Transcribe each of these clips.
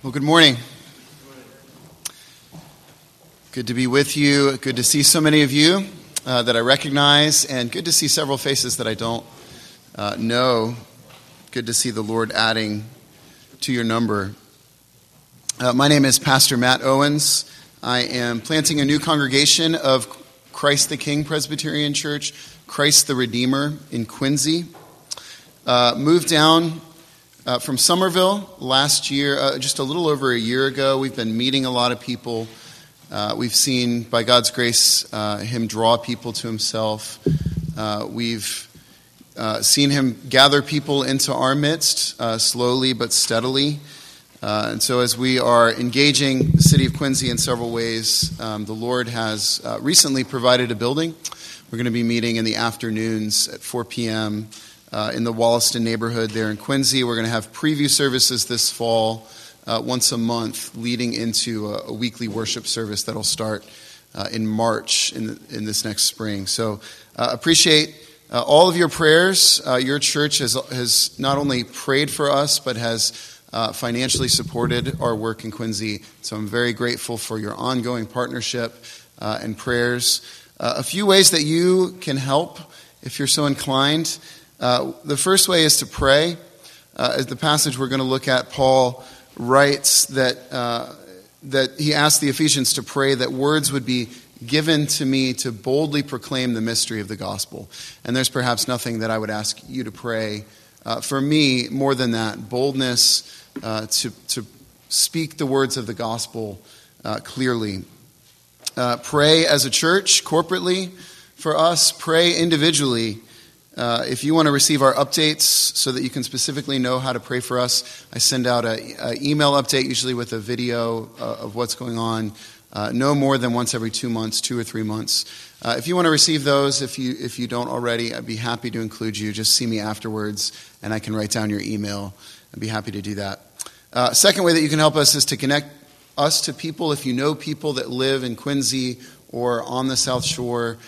Well, good morning. Good to be with you. Good to see so many of you that I recognize, and good to see several faces that I don't know. Good to see the Lord adding to your number. My name is Pastor Matt Owens. I am planting a new congregation of Christ the King Presbyterian Church, Christ the Redeemer in Quincy. Moved down from Somerville last year, just a little over a year ago. We've been meeting a lot of people. We've seen, by God's grace, Him draw people to Himself. We've seen Him gather people into our midst, slowly but steadily. And so as we are engaging the city of Quincy in several ways, the Lord has recently provided a building. We're going to be meeting in the afternoons at 4 p.m., in the Wollaston neighborhood there in Quincy. We're going to have preview services this fall, once a month, leading into a weekly worship service that'll start in March in this next spring. So appreciate all of your prayers. Your church has not only prayed for us, but has financially supported our work in Quincy. So I'm very grateful for your ongoing partnership and prayers. A few ways that you can help if you're so inclined. The first way is to pray. As the passage we're going to look at, Paul writes that he asked the Ephesians to pray that words would be given to me to boldly proclaim the mystery of the gospel. And there's perhaps nothing that I would ask you to pray for me more than that, boldness to speak the words of the gospel clearly. Pray as a church, corporately for us. Pray individually. If you want to receive our updates so that you can specifically know how to pray for us, I send out an email update, usually with a video of what's going on, no more than once every 2 months, 2 or 3 months. If you want to receive those, if you don't already, I'd be happy to include you. Just see me afterwards, and I can write down your email. I'd be happy to do that. Second way that you can help us is to connect us to people. If you know people that live in Quincy or on the South Shore,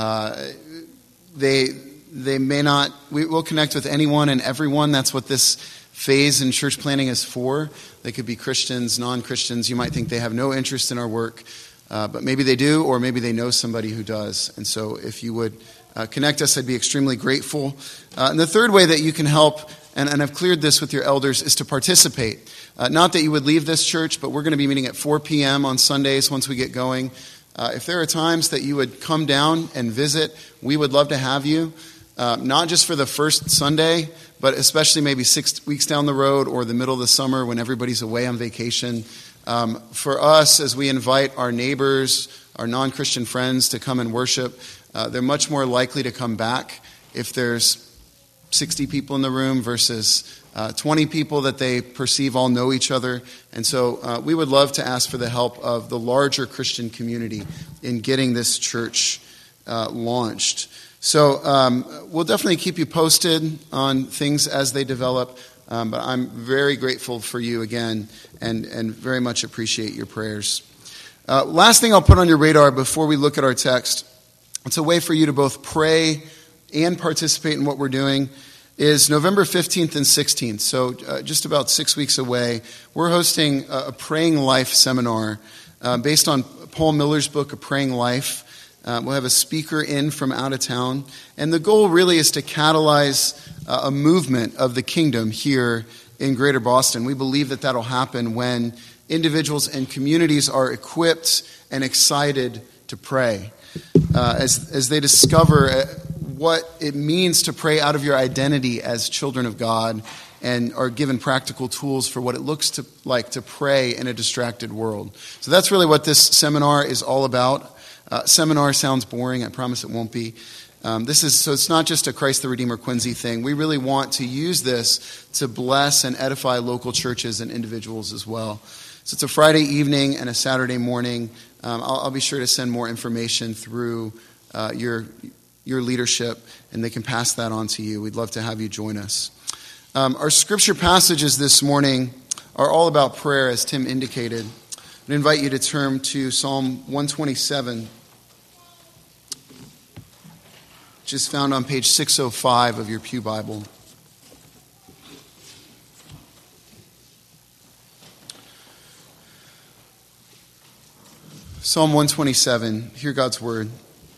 they may not, we will connect with anyone and everyone. That's what this phase in church planning is for. They could be Christians, non-Christians. You might think they have no interest in our work, but maybe they do, or maybe they know somebody who does. And so if you would connect us, I'd be extremely grateful. And the third way that you can help, and I've cleared this with your elders, is to participate. Not that you would leave this church, but we're going to be meeting at 4 p.m. on Sundays once we get going. If there are times that you would come down and visit, we would love to have you. Not just for the first Sunday, but especially maybe 6 weeks down the road or the middle of the summer when everybody's away on vacation. For us, as we invite our neighbors, our non-Christian friends to come and worship, they're much more likely to come back if there's 60 people in the room versus 20 people that they perceive all know each other. And so we would love to ask for the help of the larger Christian community in getting this church launched. So we'll definitely keep you posted on things as they develop, but I'm very grateful for you again and very much appreciate your prayers. Last thing I'll put on your radar before we look at our text, it's a way for you to both pray and participate in what we're doing, is November 15th and 16th, so just about 6 weeks away. We're hosting a Praying Life seminar based on Paul Miller's book, A Praying Life. We'll have a speaker in from out of town. And the goal really is to catalyze a movement of the kingdom here in Greater Boston. We believe that that'll happen when individuals and communities are equipped and excited to pray. As they discover what it means to pray out of your identity as children of God and are given practical tools for what it looks like to pray in a distracted world. So that's really what this seminar is all about. Seminar sounds boring. I promise it won't be. So it's not just a Christ the Redeemer Quincy thing. We really want to use this to bless and edify local churches and individuals as well. So it's a Friday evening and a Saturday morning. I'll be sure to send more information through your leadership, and they can pass that on to you. We'd love to have you join us. Our scripture passages this morning are all about prayer, as Tim indicated. I invite you to turn to Psalm 127. which is found on page 605 of your Pew Bible. Psalm 127, hear God's word.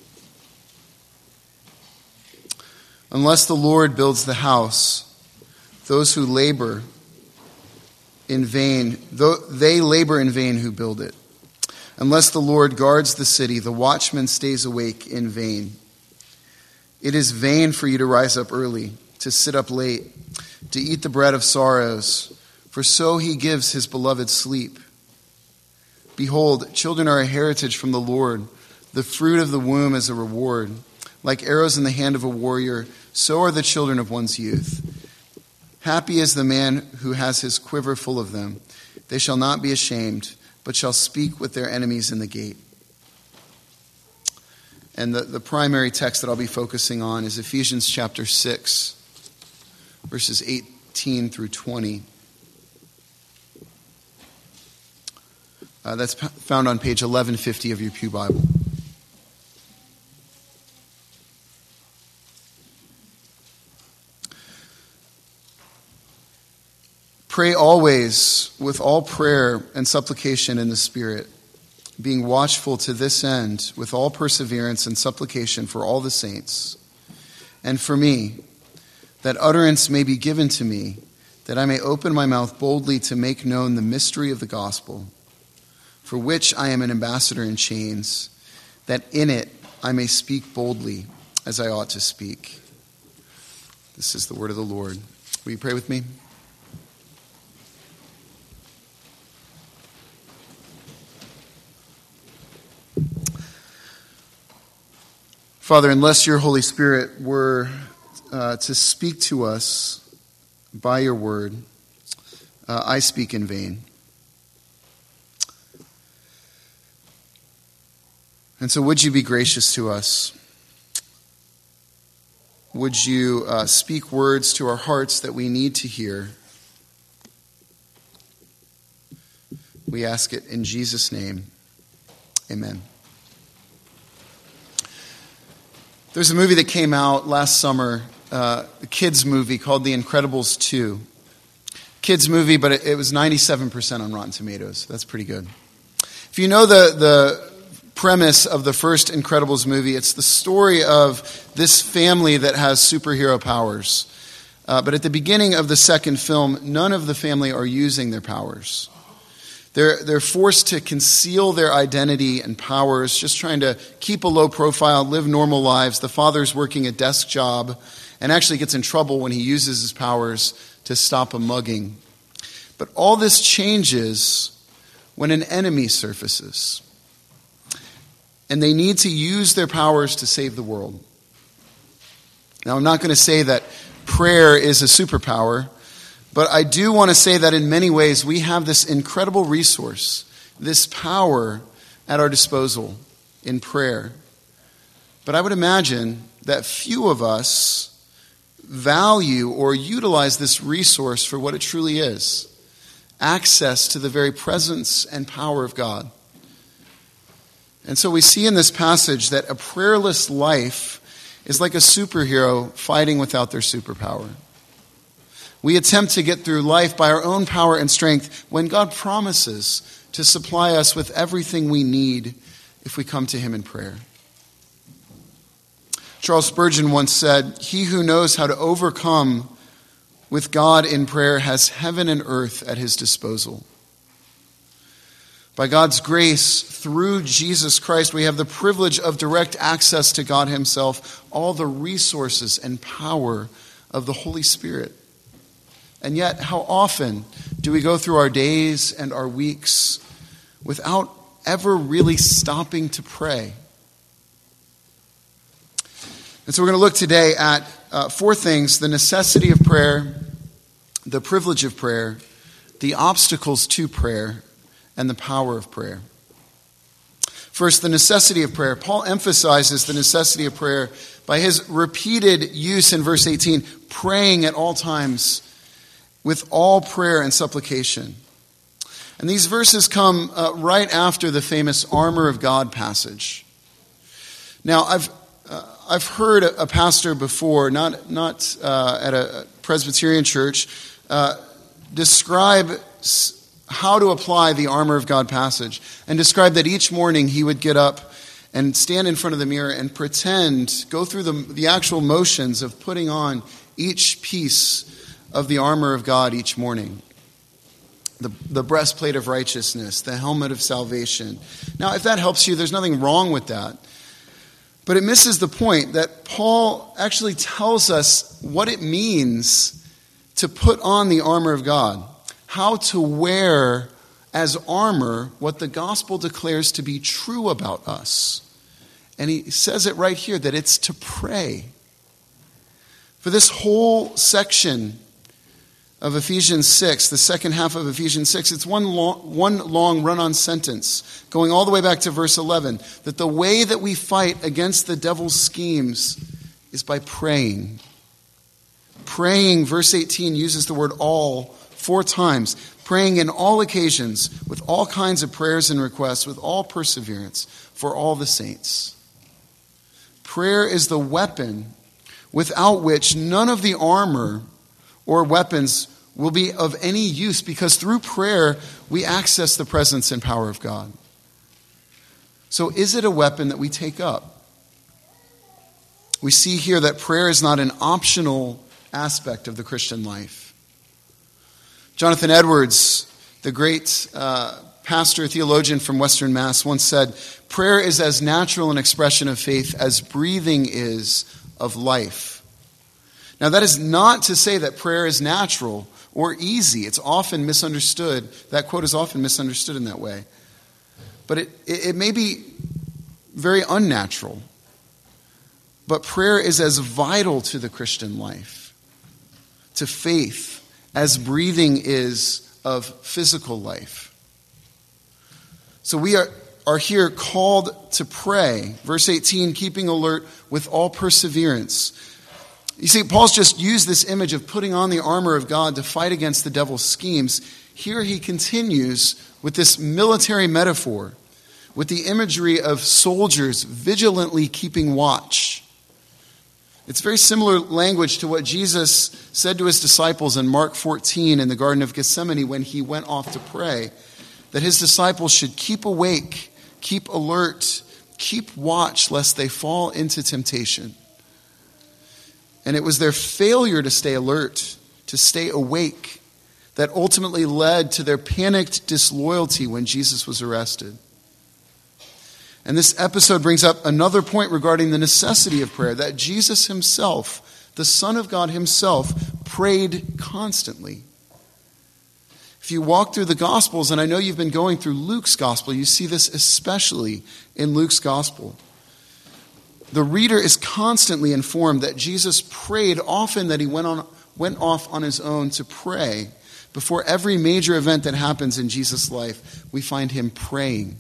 Unless the Lord builds the house, those who labor in vain, they labor in vain who build it. Unless the Lord guards the city, the watchman stays awake in vain. It is vain for you to rise up early, to sit up late, to eat the bread of sorrows, for so he gives his beloved sleep. Behold, children are a heritage from the Lord. The fruit of the womb is a reward. Like arrows in the hand of a warrior, so are the children of one's youth. Happy is the man who has his quiver full of them. They shall not be ashamed, but shall speak with their enemies in the gate. And the primary text that I'll be focusing on is Ephesians chapter 6, verses 18 through 20. That's found on page 1150 of your Pew Bible. Pray always with all prayer and supplication in the Spirit, being watchful to this end with all perseverance and supplication for all the saints, and for me, that utterance may be given to me, that I may open my mouth boldly to make known the mystery of the gospel, for which I am an ambassador in chains, that in it I may speak boldly as I ought to speak. This is the word of the Lord. Will you pray with me? Father, unless your Holy Spirit were to speak to us by your word, I speak in vain. And so would you be gracious to us? Would you speak words to our hearts that we need to hear? We ask it in Jesus' name. Amen. There's a movie that came out last summer, a kids movie called The Incredibles 2. Kids movie, but it was 97% on Rotten Tomatoes. That's pretty good. If you know the premise of the first Incredibles movie, it's the story of this family that has superhero powers. But at the beginning of the second film, none of the family are using their powers. They're forced to conceal their identity and powers, just trying to keep a low profile, live normal lives. The father's working a desk job and actually gets in trouble when he uses his powers to stop a mugging. But all this changes when an enemy surfaces. And they need to use their powers to save the world. Now, I'm not going to say that prayer is a superpower, but I do want to say that in many ways we have this incredible resource, this power at our disposal in prayer. But I would imagine that few of us value or utilize this resource for what it truly is: access to the very presence and power of God. And so we see in this passage that a prayerless life is like a superhero fighting without their superpower. We attempt to get through life by our own power and strength when God promises to supply us with everything we need if we come to him in prayer. Charles Spurgeon once said, "He who knows how to overcome with God in prayer has heaven and earth at his disposal." By God's grace, through Jesus Christ, we have the privilege of direct access to God himself, all the resources and power of the Holy Spirit. And yet, how often do we go through our days and our weeks without ever really stopping to pray? And so we're going to look today at four things: the necessity of prayer, the privilege of prayer, the obstacles to prayer, and the power of prayer. First, the necessity of prayer. Paul emphasizes the necessity of prayer by his repeated use in verse 18, praying at all times with all prayer and supplication. And these verses come right after the famous armor of God passage. Now, I've heard a pastor before, not at a Presbyterian church, describe how to apply the armor of God passage and described that each morning he would get up and stand in front of the mirror and go through the actual motions of putting on each piece of the armor of God each morning. The breastplate of righteousness, the helmet of salvation. Now, if that helps you, there's nothing wrong with that. But it misses the point that Paul actually tells us what it means to put on the armor of God, how to wear as armor what the gospel declares to be true about us. And he says it right here, that it's to pray. For this whole section of Ephesians 6, the second half of Ephesians 6, it's one long run-on sentence, going all the way back to verse 11, that the way that we fight against the devil's schemes is by praying. Praying, verse 18, uses the word all 4 times. Praying in all occasions, with all kinds of prayers and requests, with all perseverance, for all the saints. Prayer is the weapon without which none of the armor or weapons will be of any use, because through prayer we access the presence and power of God. So is it a weapon that we take up? We see here that prayer is not an optional aspect of the Christian life. Jonathan Edwards, the great pastor, theologian from Western Mass, once said, "Prayer is as natural an expression of faith as breathing is of life." Now, that is not to say that prayer is natural or easy. It's often misunderstood. That quote is often misunderstood in that way. But it may be very unnatural. But prayer is as vital to the Christian life, to faith, as breathing is of physical life. So we are here called to pray. Verse 18, keeping alert with all perseverance. You see, Paul's just used this image of putting on the armor of God to fight against the devil's schemes. Here he continues with this military metaphor, with the imagery of soldiers vigilantly keeping watch. It's very similar language to what Jesus said to his disciples in Mark 14 in the Garden of Gethsemane when he went off to pray, that his disciples should keep awake, keep alert, keep watch lest they fall into temptation. And it was their failure to stay alert, to stay awake, that ultimately led to their panicked disloyalty when Jesus was arrested. And this episode brings up another point regarding the necessity of prayer, that Jesus himself, the Son of God himself, prayed constantly. If you walk through the Gospels, and I know you've been going through Luke's Gospel, you see this especially in Luke's Gospel. The reader is constantly informed that Jesus prayed often, that he went off on his own to pray. Before every major event that happens in Jesus' life, we find him praying.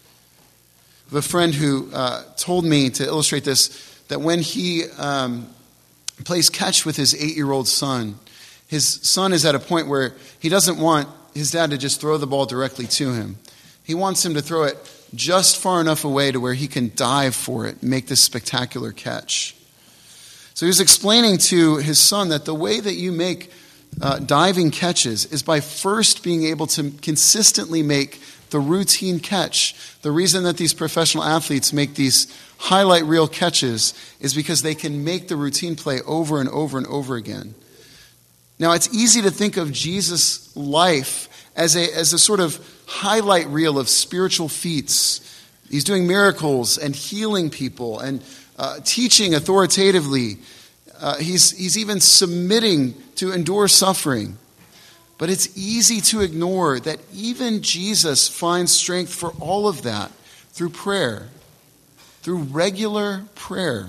I have a friend who told me, to illustrate this, that when he plays catch with his 8-year-old son, his son is at a point where he doesn't want his dad to just throw the ball directly to him. He wants him to throw it just far enough away to where he can dive for it and make this spectacular catch. So he was explaining to his son that the way that you make diving catches is by first being able to consistently make the routine catch. The reason that these professional athletes make these highlight reel catches is because they can make the routine play over and over and over again. Now, it's easy to think of Jesus' life as a sort of highlight reel of spiritual feats. He's doing miracles and healing people and teaching authoritatively. He's even submitting to endure suffering. But it's easy to ignore that even Jesus finds strength for all of that through prayer, through regular prayer.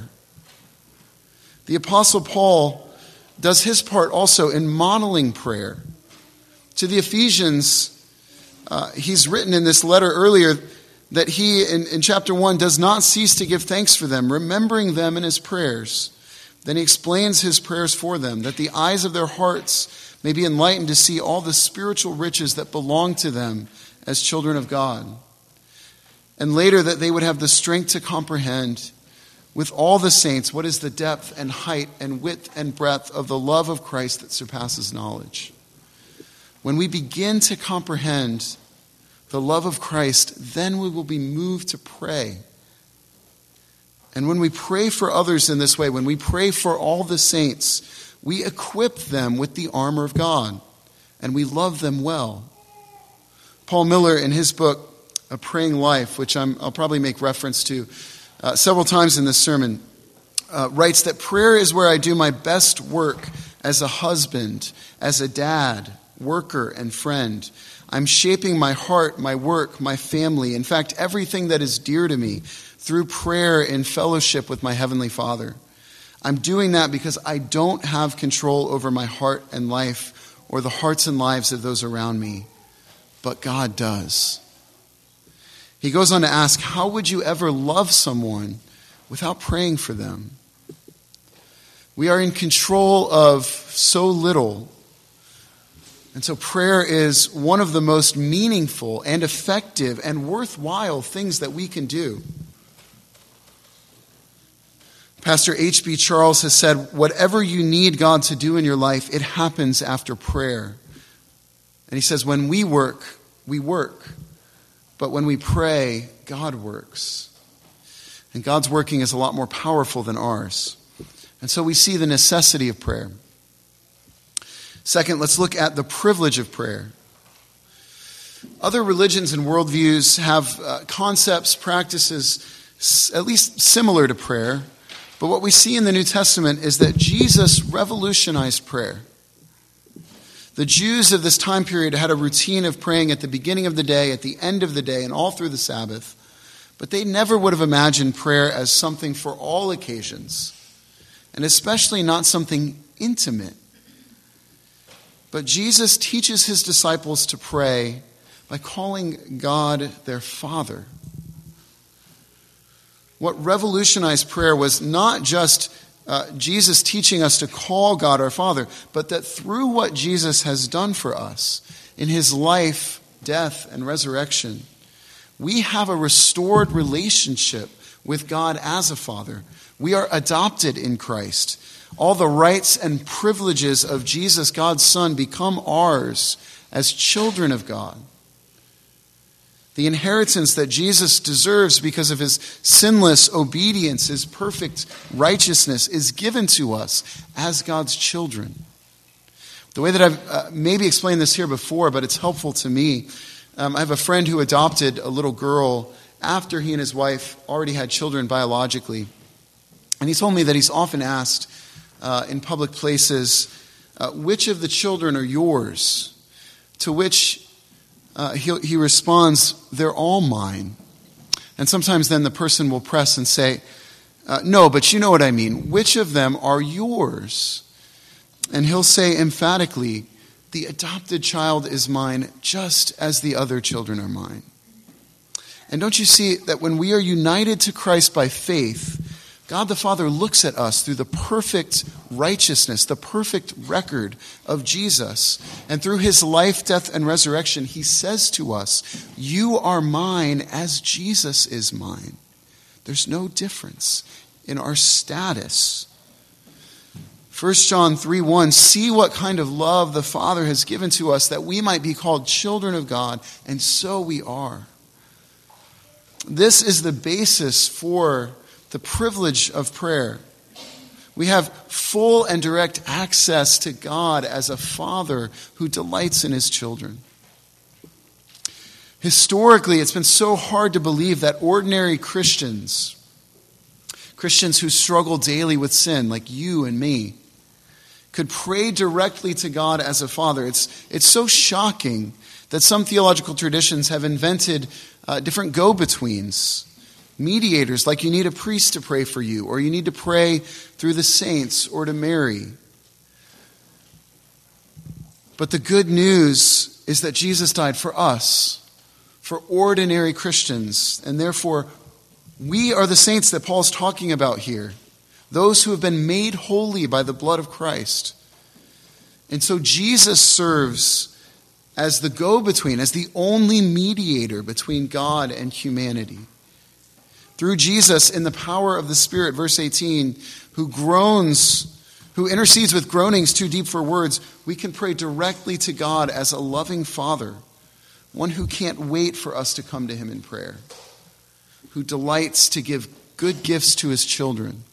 The Apostle Paul does his part also in modeling prayer. To the Ephesians, he's written in this letter earlier that he, in chapter 1, does not cease to give thanks for them, remembering them in his prayers. Then he explains his prayers for them, that the eyes of their hearts may be enlightened to see all the spiritual riches that belong to them as children of God. And later that they would have the strength to comprehend with all the saints what is the depth and height and width and breadth of the love of Christ that surpasses knowledge. When we begin to comprehend the love of Christ, then we will be moved to pray. And when we pray for others in this way, when we pray for all the saints, we equip them with the armor of God, and we love them well. Paul Miller, in his book, A Praying Life, which I'll probably make reference to several times in this sermon, writes that prayer is where I do my best work as a husband, as a dad, worker, and friend. I'm shaping my heart, my work, my family, in fact, everything that is dear to me, through prayer in fellowship with my Heavenly Father. I'm doing that because I don't have control over my heart and life or the hearts and lives of those around me, but God does. He goes on to ask, how would you ever love someone without praying for them? We are in control of so little. And so prayer is one of the most meaningful and effective and worthwhile things that we can do. Pastor H.B. Charles has said, whatever you need God to do in your life, it happens after prayer. And he says, when we work, we work. But when we pray, God works. And God's working is a lot more powerful than ours. And so we see the necessity of prayer. Second, let's look at the privilege of prayer. Other religions and worldviews have concepts, practices, at least similar to prayer. But what we see in the New Testament is that Jesus revolutionized prayer. The Jews of this time period had a routine of praying at the beginning of the day, at the end of the day, and all through the Sabbath. But they never would have imagined prayer as something for all occasions, and especially not something intimate. But Jesus teaches his disciples to pray by calling God their Father. What revolutionized prayer was not just Jesus teaching us to call God our Father, but that through what Jesus has done for us in his life, death, and resurrection, we have a restored relationship with God as a Father. We are adopted in Christ. All the rights and privileges of Jesus, God's Son, become ours as children of God. The inheritance that Jesus deserves because of his sinless obedience, his perfect righteousness, is given to us as God's children. The way that I've maybe explained this here before, but it's helpful to me, I have a friend who adopted a little girl after he and his wife already had children biologically. And he told me that he's often asked in public places, which of the children are yours? To which he responds, they're all mine. And sometimes then the person will press and say, no, but you know what I mean. Which of them are yours? And he'll say emphatically, the adopted child is mine just as the other children are mine. And don't you see that when we are united to Christ by faith, God the Father looks at us through the perfect righteousness, the perfect record of Jesus. And through his life, death, and resurrection, he says to us, you are mine as Jesus is mine. There's no difference in our status. 1 John 3:1, see what kind of love the Father has given to us that we might be called children of God, and so we are. This is the basis for the privilege of prayer. We have full and direct access to God as a Father who delights in his children. Historically, it's been so hard to believe that ordinary Christians who struggle daily with sin, like you and me, could pray directly to God as a Father. It's so shocking that some theological traditions have invented different go-betweens, mediators, like you need a priest to pray for you, or you need to pray through the saints or to Mary. But the good news is that Jesus died for us, for ordinary Christians, and therefore we are the saints that Paul's talking about here, those who have been made holy by the blood of Christ. And so Jesus serves as the go-between, as the only mediator between God and humanity. Through Jesus, in the power of the Spirit, verse 18, who groans who intercedes with groanings too deep for words, we can pray directly to God as a loving Father, one who can't wait for us to come to him in prayer, who delights to give good gifts to his children.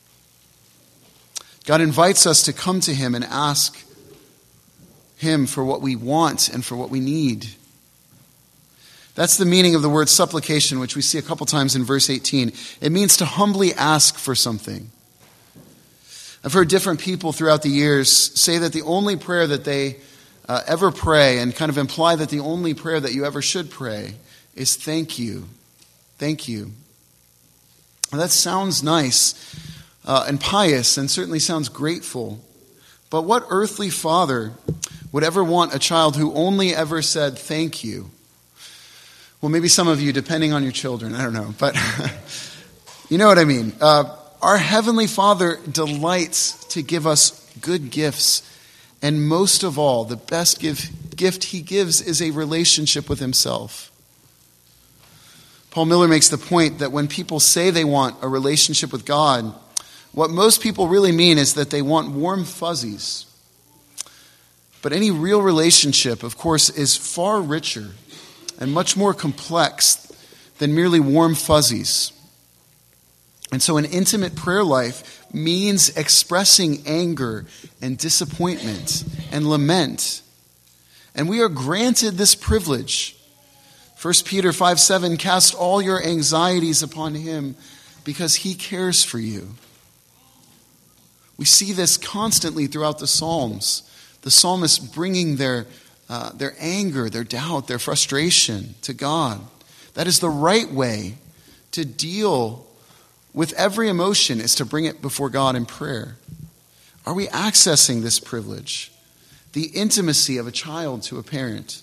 God invites us to come to him and ask him for what we want and for what we need. That's the meaning of the word supplication, which we see a couple times in verse 18. It means to humbly ask for something. I've heard different people throughout the years say that the only prayer that they ever pray, and kind of imply that the only prayer that you ever should pray, is thank you. Thank you. Well, that sounds nice and pious, and certainly sounds grateful. But what earthly father would ever want a child who only ever said thank you? Well, maybe some of you, depending on your children, I don't know. But you know what I mean. Our Heavenly Father delights to give us good gifts. And most of all, the best gift he gives is a relationship with himself. Paul Miller makes the point that when people say they want a relationship with God, what most people really mean is that they want warm fuzzies. But any real relationship, of course, is far richer and much more complex than merely warm fuzzies. And so an intimate prayer life means expressing anger and disappointment and lament. And we are granted this privilege. 1 Peter 5:7, cast all your anxieties upon him because he cares for you. We see this constantly throughout the Psalms. The psalmists bringing their anger, their doubt, their frustration to God. That is the right way to deal with every emotion, is to bring it before God in prayer. Are we accessing this privilege? The intimacy of a child to a parent.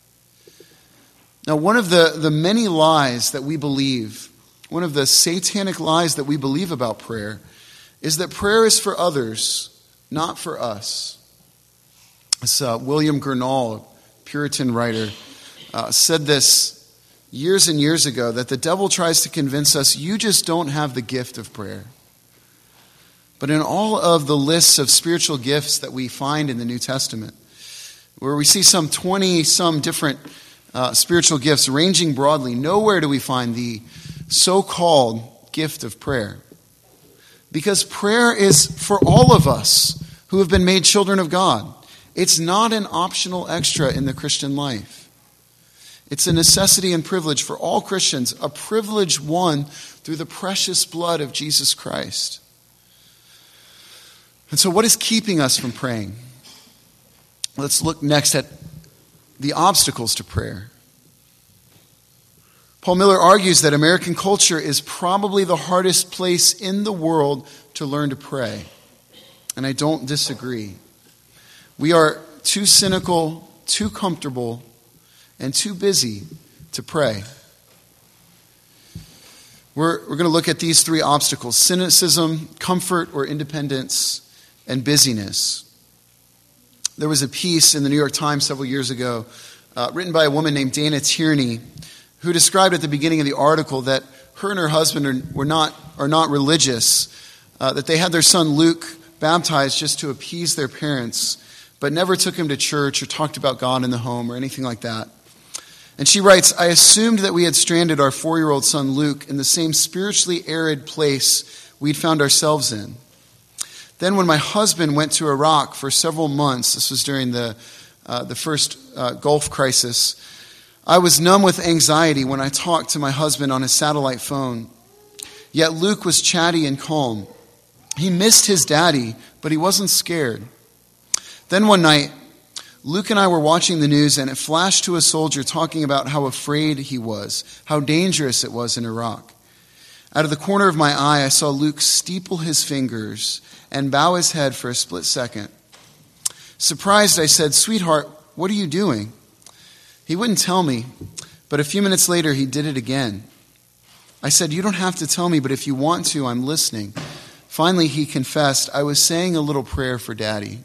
Now, one of the many lies that we believe, one of the satanic lies that we believe about prayer, is that prayer is for others, not for us. As William Gurnall, a Puritan writer, said this years and years ago, that the devil tries to convince us you just don't have the gift of prayer. But in all of the lists of spiritual gifts that we find in the New Testament, where we see some 20-some different spiritual gifts ranging broadly, nowhere do we find the so-called gift of prayer. Because prayer is for all of us who have been made children of God. It's not an optional extra in the Christian life. It's a necessity and privilege for all Christians, a privilege won through the precious blood of Jesus Christ. And so what is keeping us from praying? Let's look next at the obstacles to prayer. Paul Miller argues that American culture is probably the hardest place in the world to learn to pray. And I don't disagree. We are too cynical, too comfortable, and too busy to pray. We're going to look at these three obstacles: cynicism, comfort or independence, and busyness. There was a piece in the New York Times several years ago written by a woman named Dana Tierney, who described at the beginning of the article that her and her husband are not religious, that they had their son Luke baptized just to appease their parents, but never took him to church or talked about God in the home or anything like that. And she writes, I assumed that we had stranded our 4-year-old son Luke in the same spiritually arid place we'd found ourselves in. Then when my husband went to Iraq for several months, this was during the first Gulf crisis, I was numb with anxiety when I talked to my husband on his satellite phone. Yet Luke was chatty and calm. He missed his daddy, but he wasn't scared. Then one night, Luke and I were watching the news, and it flashed to a soldier talking about how afraid he was, how dangerous it was in Iraq. Out of the corner of my eye, I saw Luke steeple his fingers and bow his head for a split second. Surprised, I said, "Sweetheart, what are you doing?" He wouldn't tell me, but a few minutes later, he did it again. I said, "You don't have to tell me, but if you want to, I'm listening." Finally, he confessed, "I was saying a little prayer for Daddy."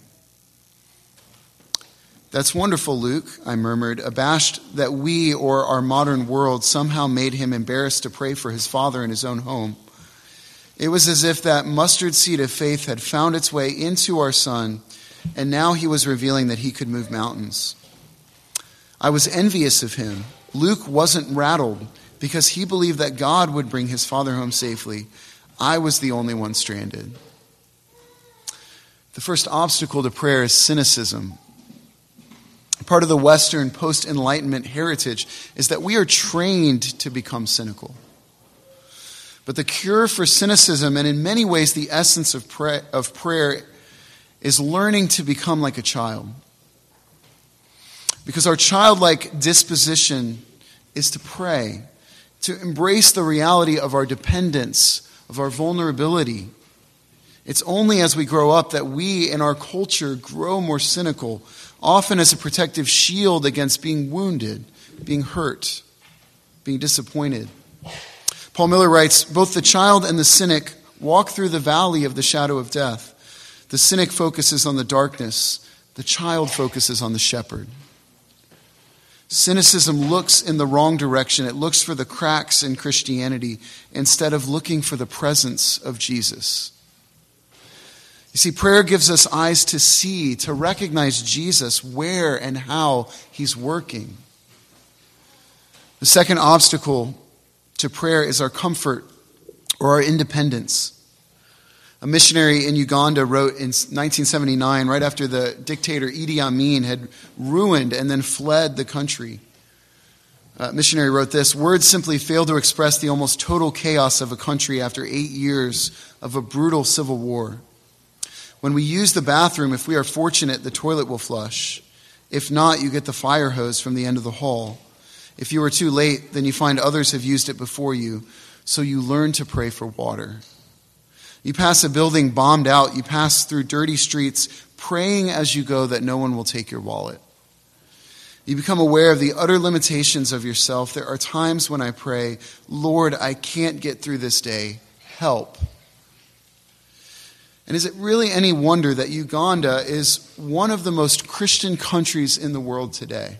"That's wonderful, Luke," I murmured, abashed that we or our modern world somehow made him embarrassed to pray for his father in his own home. It was as if that mustard seed of faith had found its way into our son, and now he was revealing that he could move mountains. I was envious of him. Luke wasn't rattled because he believed that God would bring his father home safely. I was the only one stranded. The first obstacle to prayer is cynicism. Part of the Western post-Enlightenment heritage is that we are trained to become cynical. But the cure for cynicism, and in many ways the essence of prayer, is learning to become like a child. Because our childlike disposition is to pray, to embrace the reality of our dependence, of our vulnerability. It's only as we grow up that we in our culture grow more cynical, often as a protective shield against being wounded, being hurt, being disappointed. Paul Miller writes, both the child and the cynic walk through the valley of the shadow of death. The cynic focuses on the darkness. The child focuses on the shepherd. Cynicism looks in the wrong direction. It looks for the cracks in Christianity instead of looking for the presence of Jesus. You see, prayer gives us eyes to see, to recognize Jesus, where and how he's working. The second obstacle to prayer is our comfort or our independence. A missionary in Uganda wrote in 1979, right after the dictator Idi Amin had ruined and then fled the country. A missionary wrote this: words simply fail to express the almost total chaos of a country after 8 years of a brutal civil war. When we use the bathroom, if we are fortunate, the toilet will flush. If not, you get the fire hose from the end of the hall. If you are too late, then you find others have used it before you, so you learn to pray for water. You pass a building bombed out. You pass through dirty streets, praying as you go that no one will take your wallet. You become aware of the utter limitations of yourself. There are times when I pray, Lord, I can't get through this day. Help. And is it really any wonder that Uganda is one of the most Christian countries in the world today?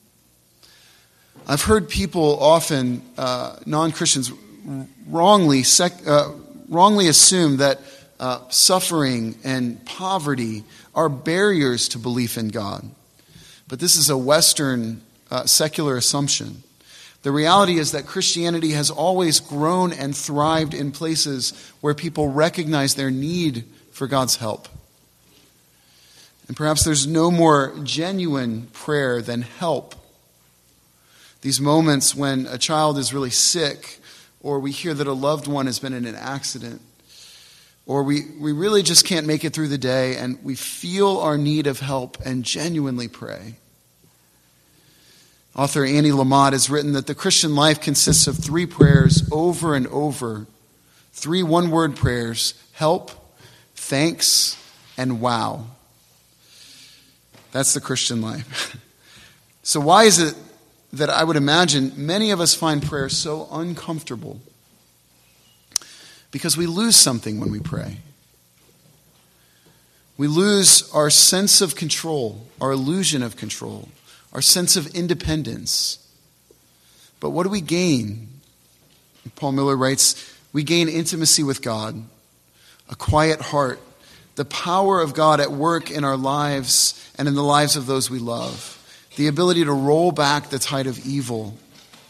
I've heard people often, non-Christians, wrongly assume that suffering and poverty are barriers to belief in God. But this is a Western secular assumption. The reality is that Christianity has always grown and thrived in places where people recognize their need for God's help. And perhaps there's no more genuine prayer than help. These moments when a child is really sick, or we hear that a loved one has been in an accident, or we really just can't make it through the day, and we feel our need of help and genuinely pray. Author Annie Lamott has written that the Christian life consists of 3 prayers over and over. 3 one-word prayers: help, thanks, and wow. That's the Christian life. So why is it that I would imagine many of us find prayer so uncomfortable? Because we lose something when we pray. We lose our sense of control, our illusion of control, our sense of independence. But what do we gain? Paul Miller writes, we gain intimacy with God, a quiet heart, the power of God at work in our lives and in the lives of those we love, the ability to roll back the tide of evil.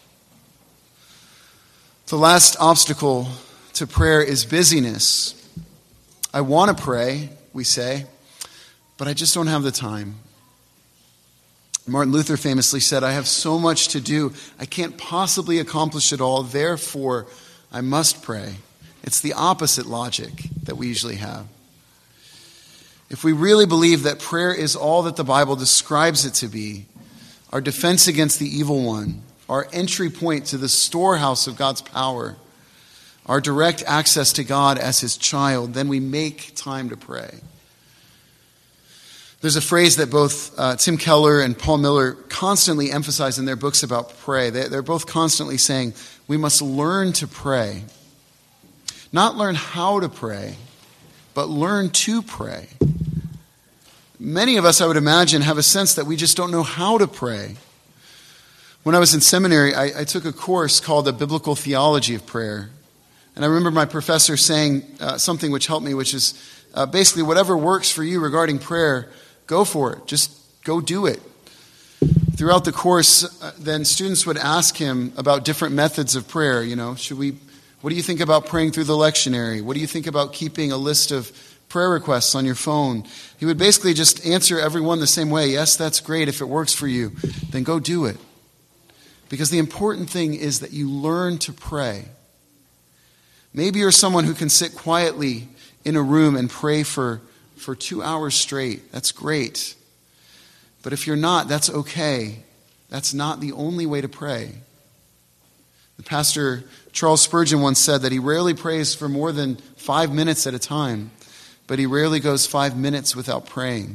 The last obstacle to prayer is busyness. I want to pray, we say, but I just don't have the time. Martin Luther famously said, I have so much to do, I can't possibly accomplish it all, therefore I must pray. It's the opposite logic that we usually have. If we really believe that prayer is all that the Bible describes it to be, our defense against the evil one, our entry point to the storehouse of God's power, our direct access to God as his child, then we make time to pray. There's a phrase that both Tim Keller and Paul Miller constantly emphasize in their books about pray. They're both constantly saying, we must learn to pray. Not learn how to pray, but learn to pray. Many of us, I would imagine, have a sense that we just don't know how to pray. When I was in seminary, I took a course called A Biblical Theology of Prayer. And I remember my professor saying something which helped me, which is basically whatever works for you regarding prayer, go for it. Just go do it. Throughout the course, then students would ask him about different methods of prayer. What do you think about praying through the lectionary? What do you think about keeping a list of prayer requests on your phone? He would basically just answer everyone the same way. Yes, that's great. If it works for you, then go do it. Because the important thing is that you learn to pray. Maybe you're someone who can sit quietly in a room and pray for 2 hours straight. That's great. But if you're not, that's okay. That's not the only way to pray. The pastor Charles Spurgeon once said that he rarely prays for more than 5 minutes at a time, but he rarely goes 5 minutes without praying.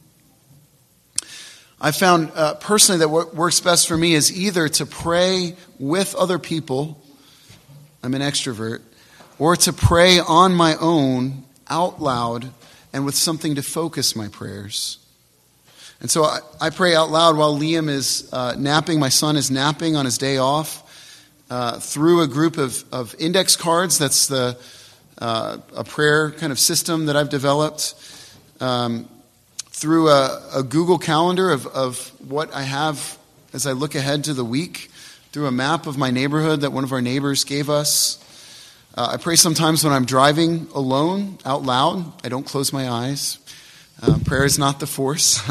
I found personally that what works best for me is either to pray with other people, I'm an extrovert, or to pray on my own, out loud, and with something to focus my prayers. And so I pray out loud while Liam is napping. My son is napping on his day off through a group of index cards. That's a prayer kind of system that I've developed. Through a Google Calendar of what I have as I look ahead to the week. Through a map of my neighborhood that one of our neighbors gave us. I pray sometimes when I'm driving alone, out loud. I don't close my eyes. Prayer is not the force.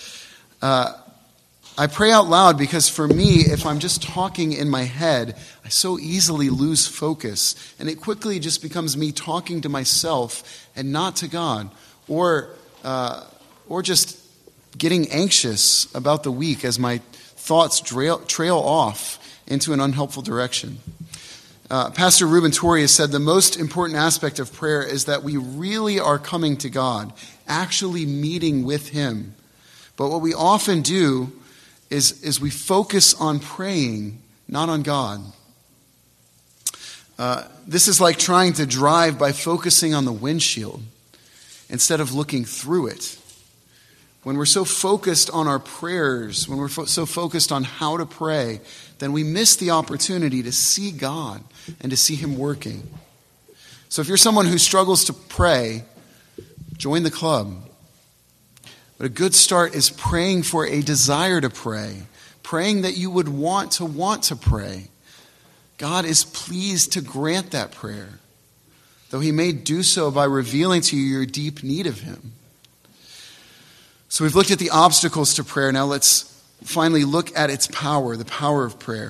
I pray out loud because for me, if I'm just talking in my head, I so easily lose focus. And it quickly just becomes me talking to myself and not to God. Or just getting anxious about the week as my thoughts trail off into an unhelpful direction. Pastor Ruben Torrey has said the most important aspect of prayer is that we really are coming to God, actually meeting with Him. But what we often do is we focus on praying, not on God. This is like trying to drive by focusing on the windshield instead of looking through it. When we're so focused on our prayers, when we're so focused on how to pray, then we miss the opportunity to see God and to see Him working. So if you're someone who struggles to pray, join the club. But a good start is praying for a desire to pray, praying that you would want to pray. God is pleased to grant that prayer, though He may do so by revealing to you your deep need of Him. So we've looked at the obstacles to prayer. Now let's finally look at its power, the power of prayer.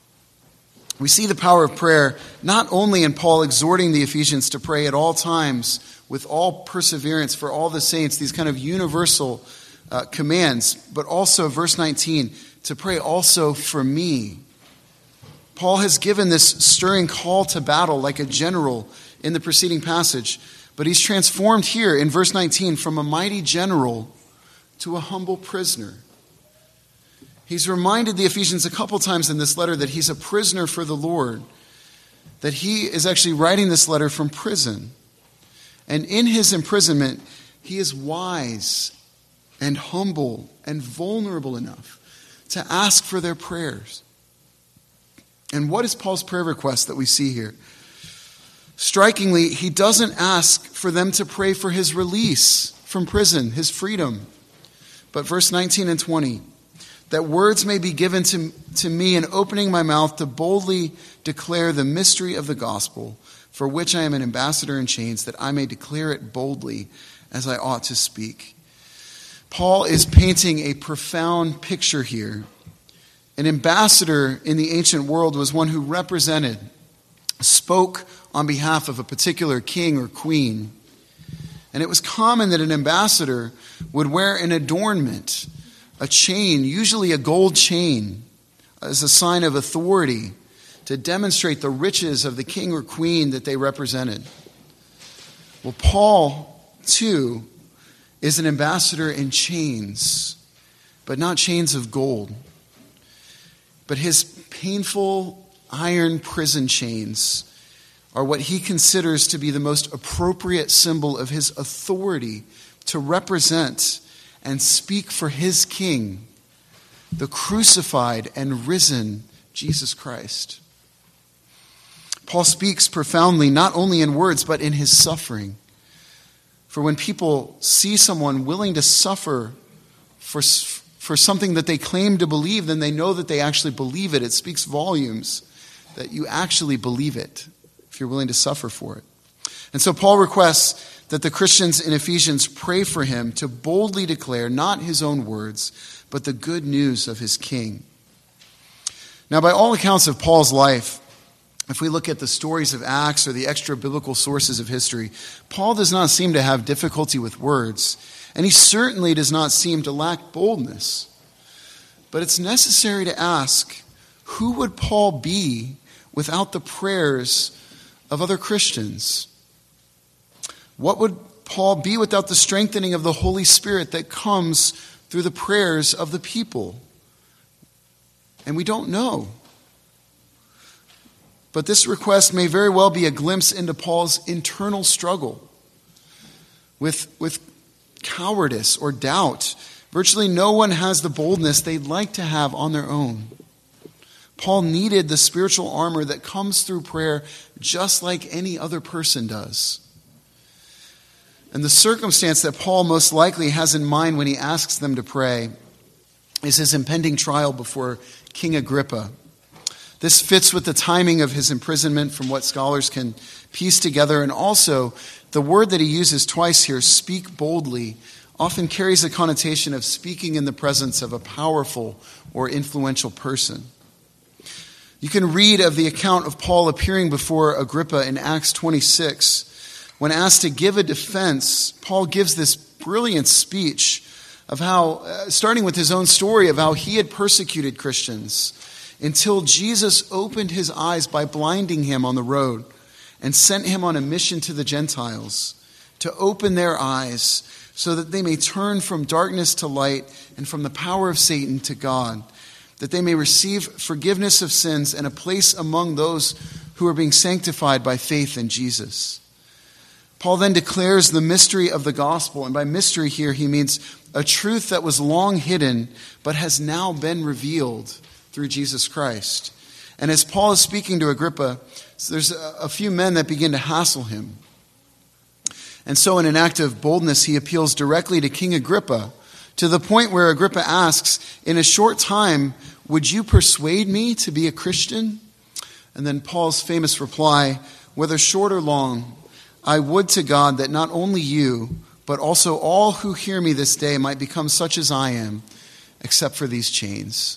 We see the power of prayer not only in Paul exhorting the Ephesians to pray at all times with all perseverance for all the saints, these kind of universal commands, but also verse 19, to pray also for me. Paul has given this stirring call to battle like a general in the preceding passage, but he's transformed here in verse 19 from a mighty general to a humble prisoner. He's reminded the Ephesians a couple times in this letter that he's a prisoner for the Lord, that he is actually writing this letter from prison. And in his imprisonment, he is wise and humble and vulnerable enough to ask for their prayers. And what is Paul's prayer request that we see here? Strikingly, he doesn't ask for them to pray for his release from prison, his freedom. But verse 19 and 20, that words may be given to me in opening my mouth to boldly declare the mystery of the gospel, for which I am an ambassador in chains, that I may declare it boldly as I ought to speak. Paul is painting a profound picture here. An ambassador in the ancient world was one who represented, spoke on behalf of a particular king or queen. And it was common that an ambassador would wear an adornment, a chain, usually a gold chain, as a sign of authority to demonstrate the riches of the king or queen that they represented. Well, Paul, too, is an ambassador in chains, but not chains of gold. But his painful iron prison chains are what he considers to be the most appropriate symbol of his authority to represent and speak for his King, the crucified and risen Jesus Christ. Paul speaks profoundly, not only in words, but in his suffering. For when people see someone willing to suffer for something that they claim to believe, then they know that they actually believe it. It speaks volumes that you actually believe it if you're willing to suffer for it. And so Paul requests that the Christians in Ephesians pray for him to boldly declare not his own words, but the good news of his King. Now, by all accounts of Paul's life, if we look at the stories of Acts or the extra biblical sources of history, Paul does not seem to have difficulty with words, and he certainly does not seem to lack boldness. But it's necessary to ask, who would Paul be without the prayers of other Christians? What would Paul be without the strengthening of the Holy Spirit that comes through the prayers of the people? And we don't know. But this request may very well be a glimpse into Paul's internal struggle with cowardice or doubt. Virtually no one has the boldness they'd like to have on their own. Paul needed the spiritual armor that comes through prayer just like any other person does. And the circumstance that Paul most likely has in mind when he asks them to pray is his impending trial before King Agrippa. This fits with the timing of his imprisonment from what scholars can piece together. And also, the word that he uses twice here, speak boldly, often carries a connotation of speaking in the presence of a powerful or influential person. You can read of the account of Paul appearing before Agrippa in Acts 26. When asked to give a defense, Paul gives this brilliant speech of how, starting with his own story of how he had persecuted Christians until Jesus opened his eyes by blinding him on the road and sent him on a mission to the Gentiles to open their eyes so that they may turn from darkness to light and from the power of Satan to God, that they may receive forgiveness of sins and a place among those who are being sanctified by faith in Jesus. Paul then declares the mystery of the gospel, and by mystery here he means a truth that was long hidden but has now been revealed through Jesus Christ. And as Paul is speaking to Agrippa, there's a few men that begin to hassle him. And so in an act of boldness, he appeals directly to King Agrippa, to the point where Agrippa asks, in a short time, would you persuade me to be a Christian? And then Paul's famous reply, whether short or long, I would to God that not only you, but also all who hear me this day might become such as I am, except for these chains.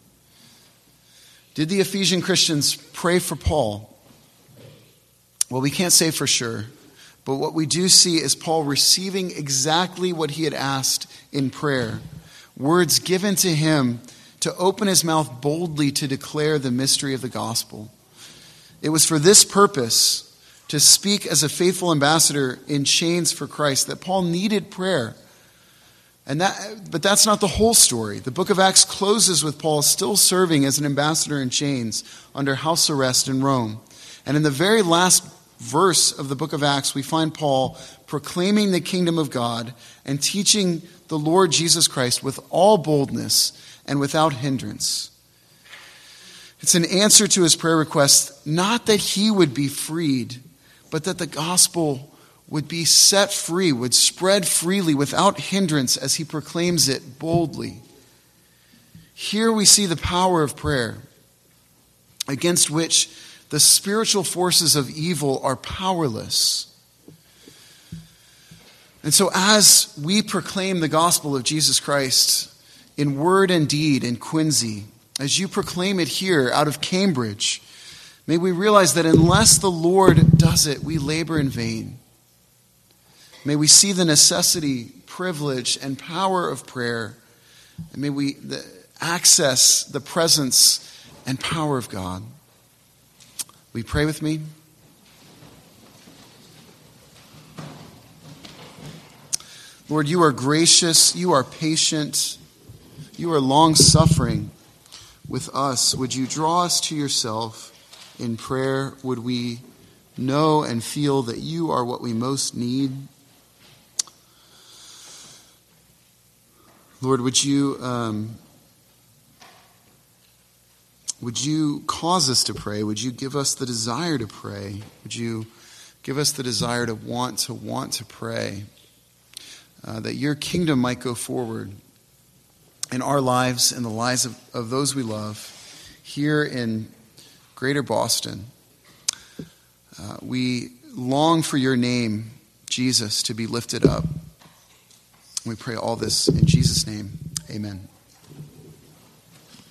Did the Ephesian Christians pray for Paul? Well, we can't say for sure. But what we do see is Paul receiving exactly what he had asked in prayer. Words given to him to open his mouth boldly to declare the mystery of the gospel. It was for this purpose, to speak as a faithful ambassador in chains for Christ, that Paul needed prayer. But that's not the whole story. The book of Acts closes with Paul still serving as an ambassador in chains under house arrest in Rome. And in the very last verse of the book of Acts, we find Paul proclaiming the kingdom of God and teaching the Lord Jesus Christ with all boldness and without hindrance. It's an answer to his prayer request, not that he would be freed, but that the gospel would be set free, would spread freely without hindrance as he proclaims it boldly. Here we see the power of prayer, against which the spiritual forces of evil are powerless. And so as we proclaim the gospel of Jesus Christ in word and deed in Quincy, as you proclaim it here out of Cambridge, may we realize that unless the Lord does it, we labor in vain. May we see the necessity, privilege, and power of prayer. And may we access the presence and power of God. Will you pray with me? Lord, you are gracious, you are patient, you are long-suffering with us. Would you draw us to yourself in prayer? Would we know and feel that you are what we most need? Lord, would you would you cause us to pray? Would you give us the desire to pray? Would you give us the desire to want to pray? That your kingdom might go forward in our lives and the lives of those we love here in Greater Boston. We long for your name, Jesus, to be lifted up. We pray all this in Jesus' name. Amen.